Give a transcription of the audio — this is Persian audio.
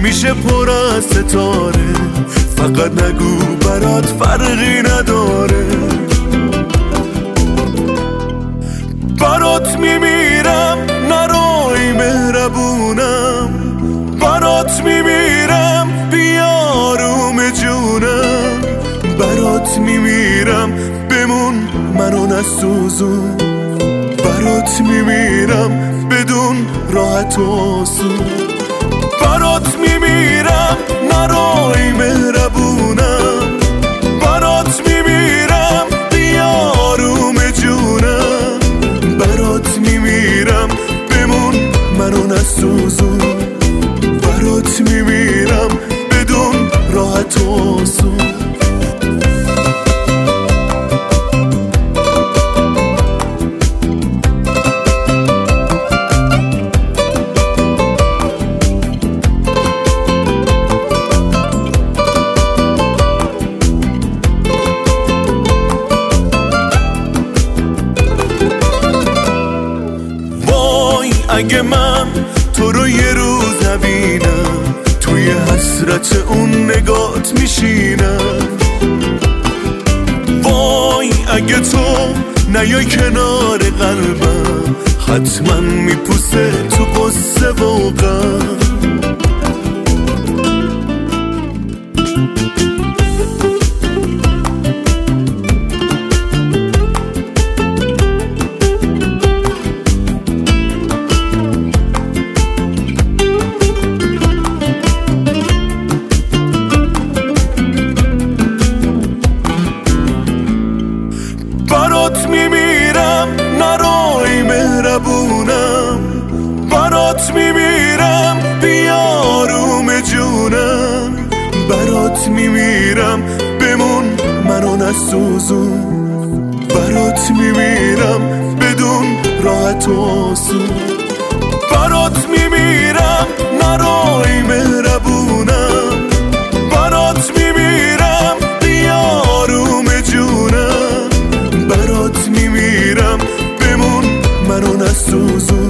میشه پر از ستاره، فقط نگو برات فرقی نداره. برات میمیرم نرای مهربونم، برات میمیرم بیاروم جونم، برات میمیرم بمون منو نسوزون، برات میمیرم بدون راحت و آسون. برات میمیرم نرای مهربونم، برات میمیرم بیاروم جونم، برات میمیرم بمون منو نسوزون، برات میمیرم بدون راحت و آسون. اگه من تو رو یه روز نبینم، توی حسرت اون نگات میشینم. وای اگه تو نیای کنار قلبم، حتما میپوسه تو قصه و غم. برات میمیرم نرای مهربونم، برات میمیرم بیاروم جونم، برات میمیرم بمون منو نسوزون، برات میمیرم بدون راحت و آسون. برات میمیرم نرای مهربونم، برات میمیرم بیاروم جونم، برات میمیرم بمون منو نسوزون.